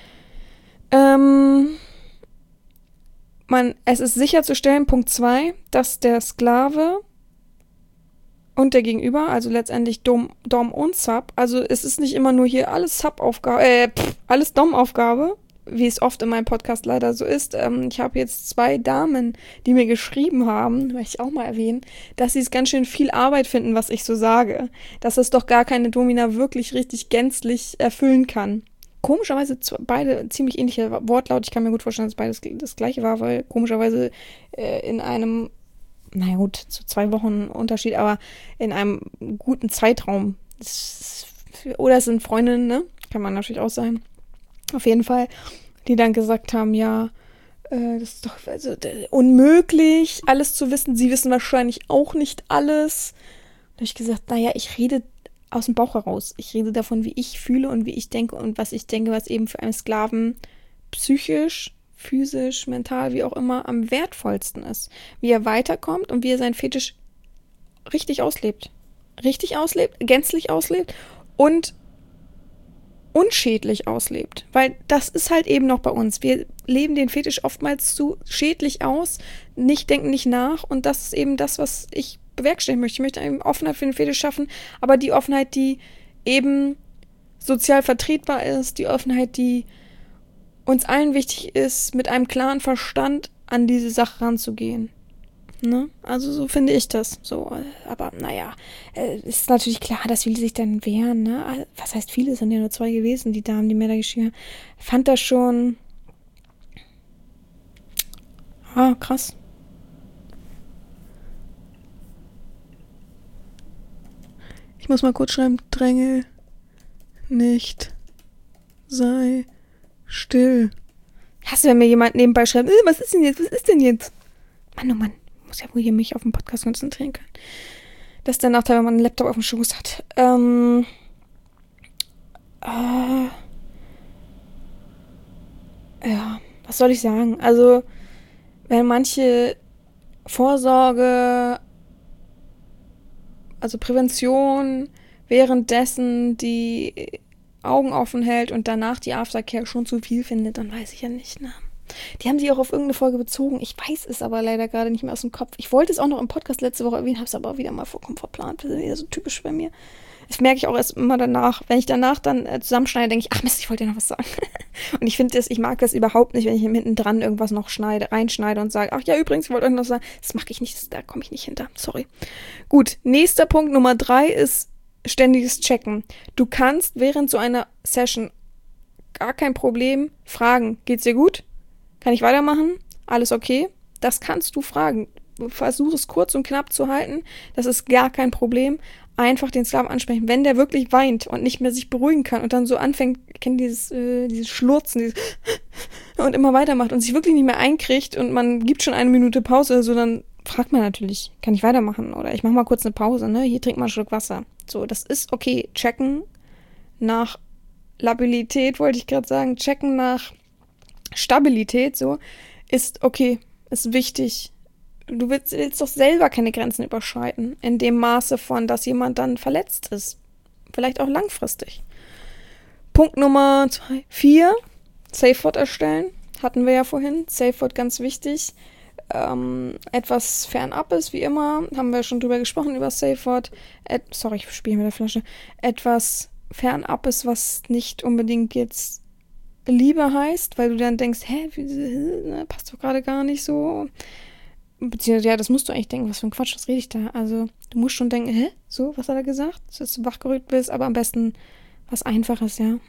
A: Es ist sicherzustellen, Punkt 2, dass der Sklave und der Gegenüber, also letztendlich Dom und Sub, also es ist nicht immer nur hier alles Sub-Aufgabe, alles Dom-Aufgabe, wie es oft in meinem Podcast leider so ist. Ich habe jetzt 2 Damen, die mir geschrieben haben, möchte ich auch mal erwähnen, dass sie es ganz schön viel Arbeit finden, was ich so sage. Dass es doch gar keine Domina wirklich richtig gänzlich erfüllen kann. Komischerweise beide ziemlich ähnliche Wortlaut. Ich kann mir gut vorstellen, dass beides das gleiche war, weil komischerweise in einem, naja gut, so 2 Wochen Unterschied, aber in einem guten Zeitraum. Oder es sind Freundinnen, ne? Kann man natürlich auch sein. Auf jeden Fall, die dann gesagt haben, ja, das ist doch unmöglich, alles zu wissen. Sie wissen wahrscheinlich auch nicht alles. Da habe ich gesagt, naja, ich rede aus dem Bauch heraus. Ich rede davon, wie ich fühle und wie ich denke und was ich denke, was eben für einen Sklaven psychisch, physisch, mental, wie auch immer, am wertvollsten ist. Wie er weiterkommt und wie er seinen Fetisch richtig auslebt. Richtig auslebt, gänzlich auslebt und unschädlich auslebt. Weil das ist halt eben noch bei uns. Wir leben den Fetisch oftmals zu schädlich aus, denken nicht nach und das ist eben das, was ich bewerkstelligen möchte. Ich möchte eine Offenheit für den Fetisch schaffen, aber die Offenheit, die eben sozial vertretbar ist, die Offenheit, die uns allen wichtig ist, mit einem klaren Verstand an diese Sache ranzugehen. Ne? Also so finde ich das. So, aber naja, ist natürlich klar, dass viele sich dann wehren. Ne? Was heißt viele? Es sind ja nur 2 gewesen, die Damen, die mir da geschrieben haben. Fand das schon krass. Ich muss mal kurz schreiben, Drängel nicht sei still. Hast du, wenn mir jemand nebenbei schreibt, was ist denn jetzt? Mann, oh Mann, ich muss ja wohl hier mich auf den Podcast konzentrieren können. Das ist der Nachteil, wenn man einen Laptop auf dem Schoß hat. Ja, was soll ich sagen? Also, wenn manche Vorsorge, also Prävention, währenddessen die Augen offen hält und danach die Aftercare schon zu viel findet, dann weiß ich ja nicht, ne? Die haben sich auch auf irgendeine Folge bezogen. Ich weiß es aber leider gerade nicht mehr aus dem Kopf. Ich wollte es auch noch im Podcast letzte Woche erwähnen, habe es aber wieder mal vollkommen verplant. Das ist wieder so typisch bei mir. Das merke ich auch erst immer danach. Wenn ich danach dann zusammenschneide, denke ich, ach Mist, ich wollte ja noch was sagen. Und ich mag das überhaupt nicht, wenn ich hinten dran irgendwas noch reinschneide und sage, ach ja, übrigens, ich wollte euch noch sagen, das mache ich nicht, da komme ich nicht hinter. Sorry. Gut, nächster Punkt, Nummer 3 ist ständiges Checken. Du kannst während so einer Session gar kein Problem fragen, geht's dir gut? Kann ich weitermachen? Alles okay? Das kannst du fragen. Versuch es kurz und knapp zu halten. Das ist gar kein Problem. Einfach den Sklaven ansprechen. Wenn der wirklich weint und nicht mehr sich beruhigen kann und dann so anfängt, kennt dieses Schlurzen, und immer weitermacht und sich wirklich nicht mehr einkriegt und man gibt schon 1 Minute Pause, so dann fragt man natürlich, kann ich weitermachen? Oder ich mache mal kurz eine Pause, ne? Hier trink mal einen Schluck Wasser. So, das ist okay. Checken nach Labilität, wollte ich gerade sagen. Checken nach Stabilität, so, ist okay, ist wichtig. Du willst doch selber keine Grenzen überschreiten, in dem Maße von, dass jemand dann verletzt ist. Vielleicht auch langfristig. Punkt Nummer 4, Safe-Word erstellen. Hatten wir ja vorhin. Safe-Word ganz wichtig. Etwas fernab ist, wie immer. Haben wir schon drüber gesprochen, über Safe-Word. Sorry, ich spiele mit der Flasche. Etwas fernab ist, was nicht unbedingt jetzt Liebe heißt, weil du dann denkst, passt doch gerade gar nicht so. Beziehungsweise, ja, das musst du eigentlich denken, was für ein Quatsch, was rede ich da? Also, du musst schon denken, so, was hat er gesagt? Dass du wachgerückt bist, aber am besten was Einfaches, ja.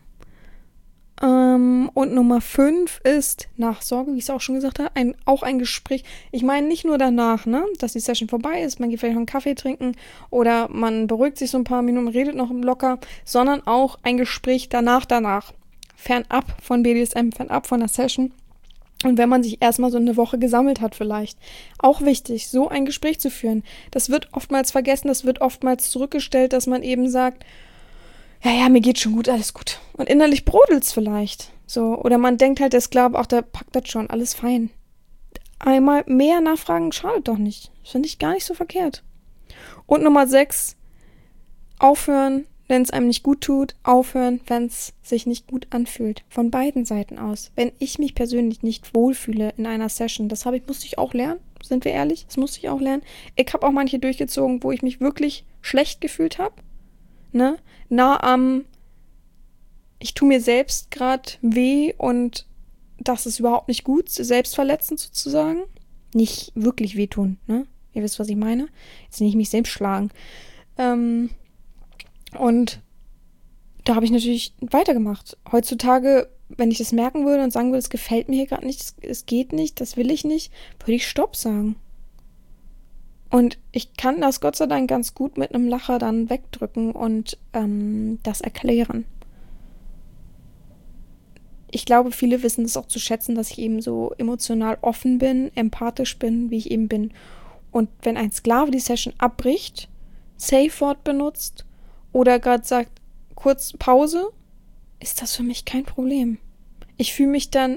A: Und Nummer 5 ist Nachsorge, wie ich es auch schon gesagt habe, auch ein Gespräch. Ich meine nicht nur danach, ne, dass die Session vorbei ist, man geht vielleicht noch einen Kaffee trinken oder man beruhigt sich so ein paar Minuten, redet noch locker, sondern auch ein Gespräch danach. Fernab von BDSM, fernab von der Session. Und wenn man sich erstmal so eine Woche gesammelt hat vielleicht. Auch wichtig, so ein Gespräch zu führen. Das wird oftmals vergessen, das wird oftmals zurückgestellt, dass man eben sagt, ja, mir geht schon gut, alles gut. Und innerlich brodelt's vielleicht. So, oder man denkt halt, der Sklave, ach, der packt das schon, alles fein. Einmal mehr nachfragen schadet doch nicht. Finde ich gar nicht so verkehrt. Und Nummer 6, aufhören, wenn es einem nicht gut tut, aufhören, wenn es sich nicht gut anfühlt. Von beiden Seiten aus. Wenn ich mich persönlich nicht wohlfühle in einer Session, musste ich auch lernen, sind wir ehrlich, das musste ich auch lernen. Ich habe auch manche durchgezogen, wo ich mich wirklich schlecht gefühlt habe. Ne? Ich tue mir selbst gerade weh und das ist überhaupt nicht gut, selbstverletzend sozusagen. Nicht wirklich wehtun, ne? Ihr wisst, was ich meine. Jetzt nicht mich selbst schlagen. Und da habe ich natürlich weitergemacht. Heutzutage, wenn ich das merken würde und sagen würde, es gefällt mir hier gerade nicht, es geht nicht, das will ich nicht, würde ich Stopp sagen. Und ich kann das Gott sei Dank ganz gut mit einem Lacher dann wegdrücken und das erklären. Ich glaube, viele wissen es auch zu schätzen, dass ich eben so emotional offen bin, empathisch bin, wie ich eben bin. Und wenn ein Sklave die Session abbricht, Safe Word benutzt oder gerade sagt, kurz Pause, ist das für mich kein Problem. Ich fühle mich dann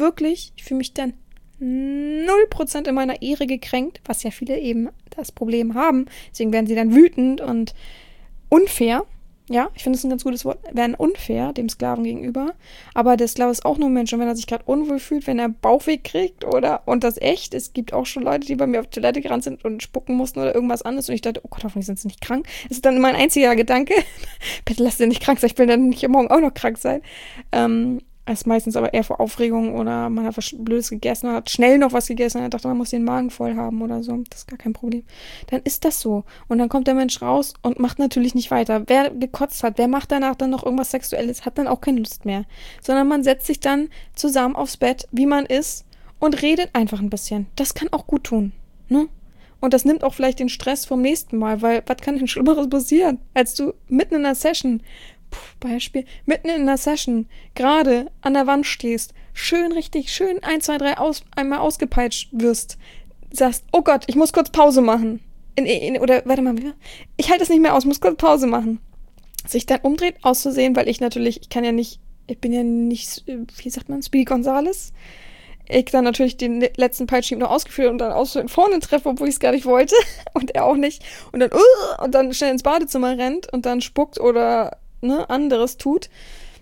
A: 0% in meiner Ehre gekränkt, was ja viele eben das Problem haben. Deswegen werden sie dann wütend und unfair. Ja, ich finde es ein ganz gutes Wort. Werden unfair dem Sklaven gegenüber. Aber der Sklave ist auch nur ein Mensch. Und wenn er sich gerade unwohl fühlt, wenn er Bauchweh kriegt und das echt, es gibt auch schon Leute, die bei mir auf die Toilette gerannt sind und spucken mussten oder irgendwas anderes. Und ich dachte, oh Gott, hoffentlich sind sie nicht krank. Das ist dann mein einziger Gedanke. Bitte lass sie nicht krank sein. Ich will dann nicht morgen auch noch krank sein. Das ist meistens aber eher vor Aufregung oder man hat was Blödes gegessen, hat schnell noch was gegessen und dachte, man muss den Magen voll haben oder so. Das ist gar kein Problem. Dann ist das so. Und dann kommt der Mensch raus und macht natürlich nicht weiter. Wer gekotzt hat, wer macht danach dann noch irgendwas Sexuelles, hat dann auch keine Lust mehr. Sondern man setzt sich dann zusammen aufs Bett, wie man ist, und redet einfach ein bisschen. Das kann auch gut tun. Ne? Und das nimmt auch vielleicht den Stress vom nächsten Mal, weil was kann denn Schlimmeres passieren, als du mitten in einer Session Beispiel, mitten in einer Session, gerade an der Wand stehst, richtig schön 1, 2, 3 einmal ausgepeitscht wirst, sagst, oh Gott, ich muss kurz Pause machen. Oder, warte mal, ich halte es nicht mehr aus, muss kurz Pause machen. Sich dann umdreht, auszusehen, weil ich bin ja nicht, wie sagt man, Speedy Gonzales. Ich dann natürlich den letzten Peitschenhieb noch ausgeführt und dann vorne treffe, obwohl ich es gar nicht wollte. Und er auch nicht. Und dann schnell ins Badezimmer rennt und dann spuckt oder anderes tut.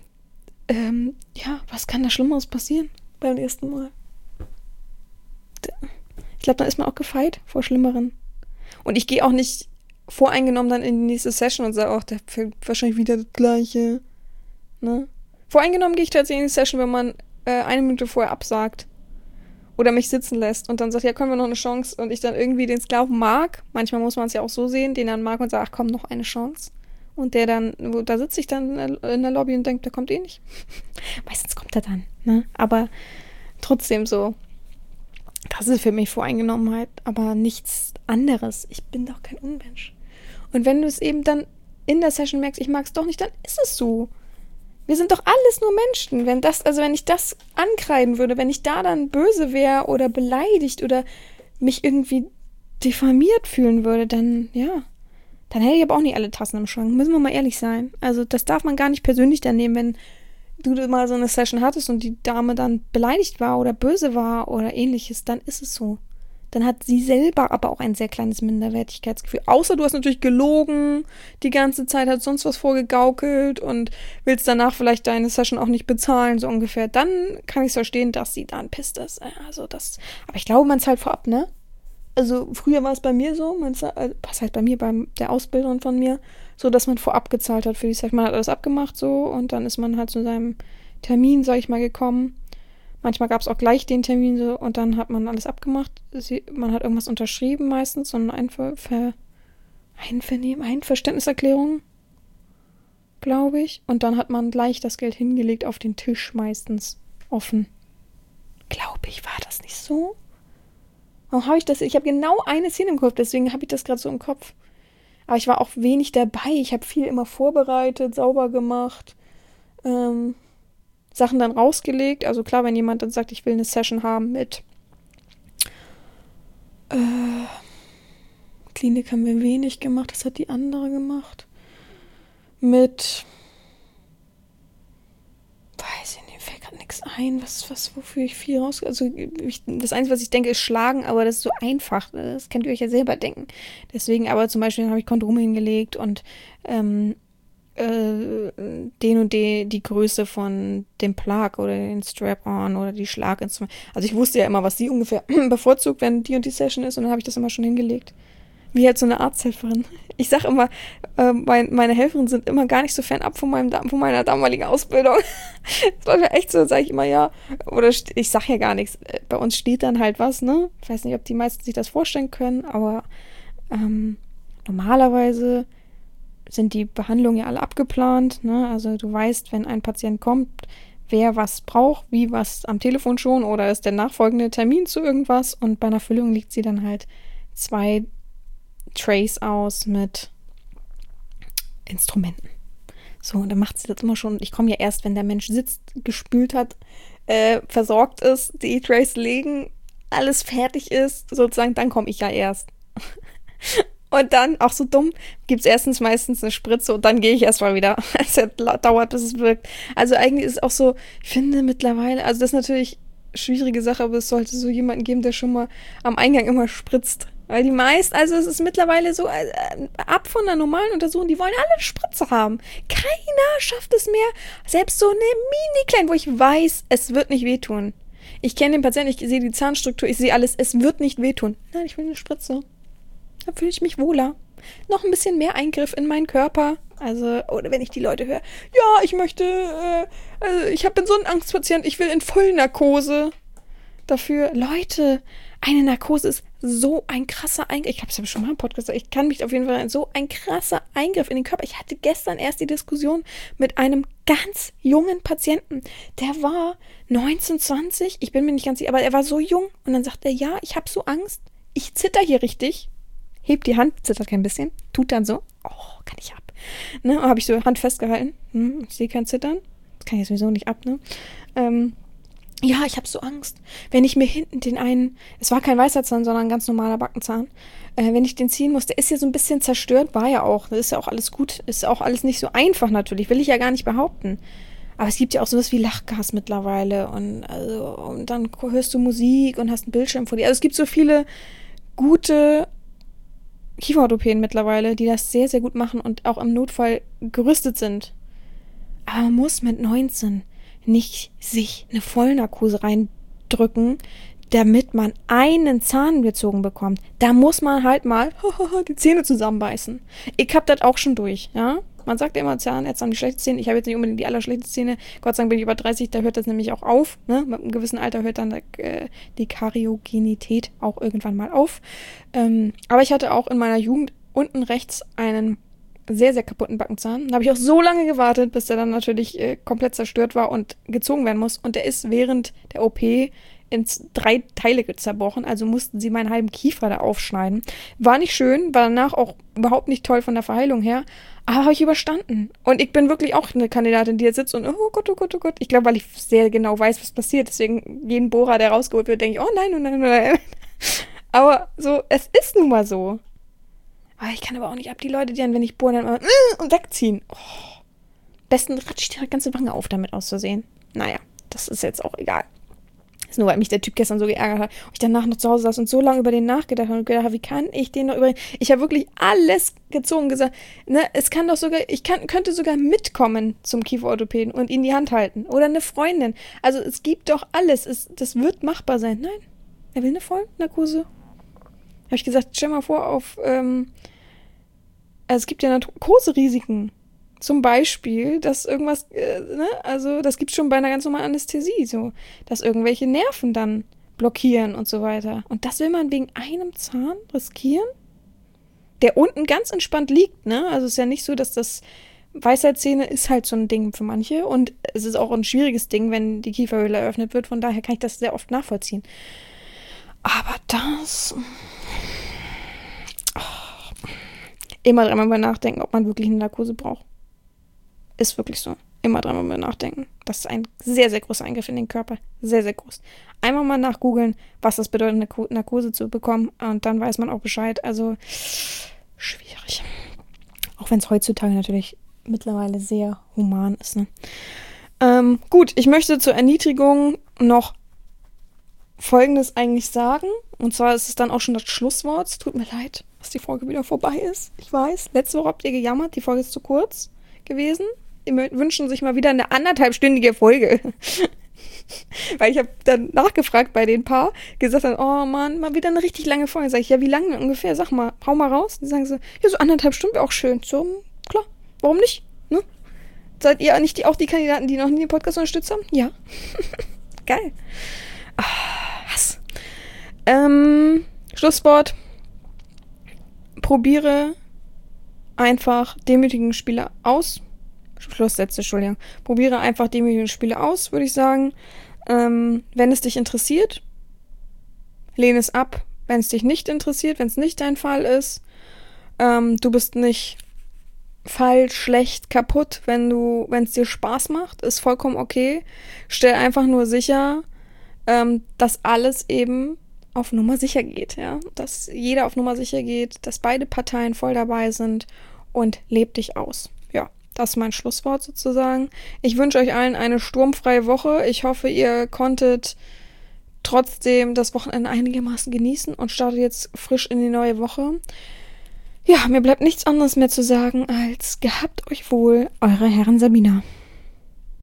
A: Was kann da Schlimmeres passieren beim nächsten Mal? Ich glaube, dann ist man auch gefeit vor Schlimmeren. Und ich gehe auch nicht voreingenommen dann in die nächste Session und sage, der fällt wahrscheinlich wieder das Gleiche. Ne? Voreingenommen gehe ich tatsächlich in die Session, wenn man 1 Minute vorher absagt. Oder mich sitzen lässt und dann sagt, ja, können wir noch eine Chance? Und ich dann irgendwie den Sklaven mag. Manchmal muss man es ja auch so sehen, den dann mag und sagt, ach komm, noch eine Chance. Und der dann, da sitze ich dann in der Lobby und denke, der kommt eh nicht. Meistens kommt er dann, ne? Aber trotzdem so, das ist für mich Voreingenommenheit, aber nichts anderes. Ich bin doch kein Unmensch. Und wenn du es eben dann in der Session merkst, ich mag es doch nicht, dann ist es so. Wir sind doch alles nur Menschen. Wenn ich das ankreiden würde, wenn ich da dann böse wäre oder beleidigt oder mich irgendwie diffamiert fühlen würde, dann hätte ich aber auch nicht alle Tassen im Schrank. Müssen wir mal ehrlich sein. Also das darf man gar nicht persönlich dann nehmen, wenn du mal so eine Session hattest und die Dame dann beleidigt war oder böse war oder ähnliches, dann ist es so. Dann hat sie selber aber auch ein sehr kleines Minderwertigkeitsgefühl. Außer du hast natürlich gelogen, die ganze Zeit hat sonst was vorgegaukelt und willst danach vielleicht deine Session auch nicht bezahlen, so ungefähr. Dann kann ich es verstehen, dass sie dann pisst ist. Aber ich glaube, man zahlt vorab, ne? Also früher war es bei mir so, was heißt bei mir, bei der Ausbilderin von mir, so, dass man vorab gezahlt hat für die Session. Man hat alles abgemacht so und dann ist man halt zu seinem Termin, sag ich mal, gekommen. Manchmal gab es auch gleich den Termin so und dann hat man alles abgemacht. Man hat irgendwas unterschrieben meistens, so eine Einverständniserklärung, glaube ich. Und dann hat man gleich das Geld hingelegt auf den Tisch meistens offen. Glaube ich, war das nicht so? Warum habe ich das? Ich habe genau eine Szene im Kopf, deswegen habe ich das gerade so im Kopf. Aber ich war auch wenig dabei. Ich habe viel immer vorbereitet, sauber gemacht. Sachen dann rausgelegt. Also klar, wenn jemand dann sagt, ich will eine Session haben mit Klinik haben wir wenig gemacht, das hat die andere gemacht. Mit weiß ich nicht, fällt gerade nichts ein, wofür ich viel raus... Also das Einzige, was ich denke, ist Schlagen, aber das ist so einfach. Das könnt ihr euch ja selber denken. Deswegen aber zum Beispiel habe ich Kondome hingelegt und den und die Größe von dem Plug oder den Strap-on oder die Schlaginstrumente. Also ich wusste ja immer, was sie ungefähr bevorzugt, wenn die und die Session ist und dann habe ich das immer schon hingelegt. Wie halt so eine Arzthelferin. Ich sag immer, meine Helferinnen sind immer gar nicht so fernab von meiner damaligen Ausbildung. Das war ja echt so, sag ich immer, ja. Oder ich sag ja gar nichts. Bei uns steht dann halt was, ne? Ich weiß nicht, ob die meisten sich das vorstellen können, aber normalerweise sind die Behandlungen ja alle abgeplant, ne? Also du weißt, wenn ein Patient kommt, wer was braucht, wie was am Telefon schon oder ist der nachfolgende Termin zu irgendwas und bei einer Füllung liegt sie dann halt 2 Trays aus mit Instrumenten. So, und dann macht sie das immer schon. Ich komme ja erst, wenn der Mensch sitzt, gespült hat, versorgt ist, die Trays legen, alles fertig ist, sozusagen, dann komme ich ja erst. Und dann, auch so dumm, gibt es erstens meistens eine Spritze und dann gehe ich erstmal wieder. Es dauert, bis es wirkt. Also eigentlich ist es auch so, ich finde mittlerweile, also das ist natürlich eine schwierige Sache, aber es sollte so jemanden geben, der schon mal am Eingang immer spritzt. Weil die also es ist mittlerweile so, ab von der normalen Untersuchung, die wollen alle eine Spritze haben. Keiner schafft es mehr, selbst so eine mini-kleine, wo ich weiß, es wird nicht wehtun. Ich kenne den Patienten, ich sehe die Zahnstruktur, ich sehe alles, es wird nicht wehtun. Nein, ich will eine Spritze. Da fühle ich mich wohler. Noch ein bisschen mehr Eingriff in meinen Körper. Also, oder wenn ich die Leute höre, ja, ich möchte, ich bin so ein Angstpatient, ich will in Vollnarkose. Dafür, Leute, eine Narkose ist so ein krasser Eingriff. Ich habe es ja schon mal im Podcast gesagt, ich kann mich auf jeden Fall so ein krasser Eingriff in den Körper. Ich hatte gestern erst die Diskussion mit einem ganz jungen Patienten. Der war 19, 20, ich bin mir nicht ganz sicher, aber er war so jung. Und dann sagt er, ja, ich habe so Angst, ich zitter hier richtig. Hebt die Hand, zittert kein bisschen, tut dann so, oh, kann ich ab. Ne, habe ich so Hand festgehalten, ich sehe kein Zittern, das kann ich sowieso nicht ab, ne. Ja, ich habe so Angst, wenn ich mir hinten den einen, es war kein weißer Zahn, sondern ein ganz normaler Backenzahn, wenn ich den ziehen muss, der ist ja so ein bisschen zerstört, war ja auch, das ist ja auch alles gut, ist auch alles nicht so einfach natürlich, will ich ja gar nicht behaupten. Aber es gibt ja auch sowas wie Lachgas mittlerweile und dann hörst du Musik und hast einen Bildschirm vor dir. Also es gibt so viele gute Kieferorthopäden mittlerweile, die das sehr, sehr gut machen und auch im Notfall gerüstet sind. Aber man muss mit 19 nicht sich eine Vollnarkose reindrücken, damit man einen Zahn gezogen bekommt. Da muss man halt mal die Zähne zusammenbeißen. Ich hab das auch schon durch, ja. Man sagt ja immer, Zahnärzte haben die schlechten Zähne. Ich habe jetzt nicht unbedingt die allerschlechtesten Zähne. Gott sei Dank bin ich über 30, da hört das nämlich auch auf. Ne? Mit einem gewissen Alter hört dann die Kariogenität auch irgendwann mal auf. Aber ich hatte auch in meiner Jugend unten rechts einen sehr, sehr kaputten Backenzahn. Da habe ich auch so lange gewartet, bis der dann natürlich komplett zerstört war und gezogen werden muss. Und der ist während der OP in 3 Teile zerbrochen, also mussten sie meinen halben Kiefer da aufschneiden. War nicht schön, war danach auch überhaupt nicht toll von der Verheilung her, aber habe ich überstanden. Und ich bin wirklich auch eine Kandidatin, die jetzt sitzt und oh Gott, oh Gott, oh Gott. Ich glaube, weil ich sehr genau weiß, was passiert, deswegen jeden Bohrer, der rausgeholt wird, denke ich, oh nein, oh nein, oh nein. Aber so, es ist nun mal so. Aber ich kann aber auch nicht ab, die Leute, die dann, wenn ich bohre, dann immer und wegziehen. Oh. Besten ratsche ich die ganze Wange auf, damit auszusehen. Naja, das ist jetzt auch egal. Das ist nur, weil mich der Typ gestern so geärgert hat. Und ich danach noch zu Hause saß und so lange über den nachgedacht habe und gedacht, wie kann ich den noch überreden? Ich habe wirklich alles gezogen und gesagt, ne, es kann doch sogar, könnte sogar mitkommen zum Kieferorthopäden und ihn die Hand halten. Oder eine Freundin. Also es gibt doch alles. Das wird machbar sein. Nein, er will eine Vollnarkose. Habe ich gesagt, stell mal vor, also es gibt ja Narkoserisiken. Zum Beispiel, dass irgendwas, also das gibt's schon bei einer ganz normalen Anästhesie, so, dass irgendwelche Nerven dann blockieren und so weiter. Und das will man wegen einem Zahn riskieren? Der unten ganz entspannt liegt, ne? Also es ist ja nicht so, dass das Weisheitszähne ist halt so ein Ding für manche und es ist auch ein schwieriges Ding, wenn die Kieferhöhle eröffnet wird. Von daher kann ich das sehr oft nachvollziehen. Aber das... immer dreimal nachdenken, ob man wirklich eine Narkose braucht. Ist wirklich so. Immer dran mal nachdenken. Das ist ein sehr, sehr großer Eingriff in den Körper. Sehr, sehr groß. Einmal mal nachgoogeln, was das bedeutet, eine Narkose zu bekommen. Und dann weiß man auch Bescheid. Also schwierig. Auch wenn es heutzutage natürlich mittlerweile sehr human ist. Ne? Gut, ich möchte zur Erniedrigung noch Folgendes eigentlich sagen. Und zwar ist es dann auch schon das Schlusswort. Es tut mir leid, dass die Folge wieder vorbei ist. Ich weiß, letzte Woche habt ihr gejammert, die Folge ist zu kurz gewesen. Die wünschen sich mal wieder eine 1,5-stündige Folge. Weil ich habe dann nachgefragt bei den Paar, gesagt haben, oh Mann, mal wieder eine richtig lange Folge. Sag ich, ja, wie lange ungefähr? Sag mal, hau mal raus. Die sagen so, ja, so 1,5 Stunden wäre auch schön. So, klar, warum nicht? Ne? Seid ihr nicht auch die Kandidaten, die noch nie den Podcast unterstützt haben? Ja. Geil. Hass. Schlusswort. Probiere einfach demütigen Spieler aus. Schlusssätze, Entschuldigung. Probiere einfach demütige Spiele aus, würde ich sagen. Wenn es dich interessiert, lehne es ab. Wenn es dich nicht interessiert, wenn es nicht dein Fall ist, du bist nicht falsch, schlecht, kaputt, wenn es dir Spaß macht, ist vollkommen okay. Stell einfach nur sicher, dass alles eben auf Nummer sicher geht, ja. Dass jeder auf Nummer sicher geht, dass beide Parteien voll dabei sind und leb dich aus. Ja. Das ist mein Schlusswort sozusagen. Ich wünsche euch allen eine sturmfreie Woche. Ich hoffe, ihr konntet trotzdem das Wochenende einigermaßen genießen und startet jetzt frisch in die neue Woche. Ja, mir bleibt nichts anderes mehr zu sagen als gehabt euch wohl, eure Herren Sabina.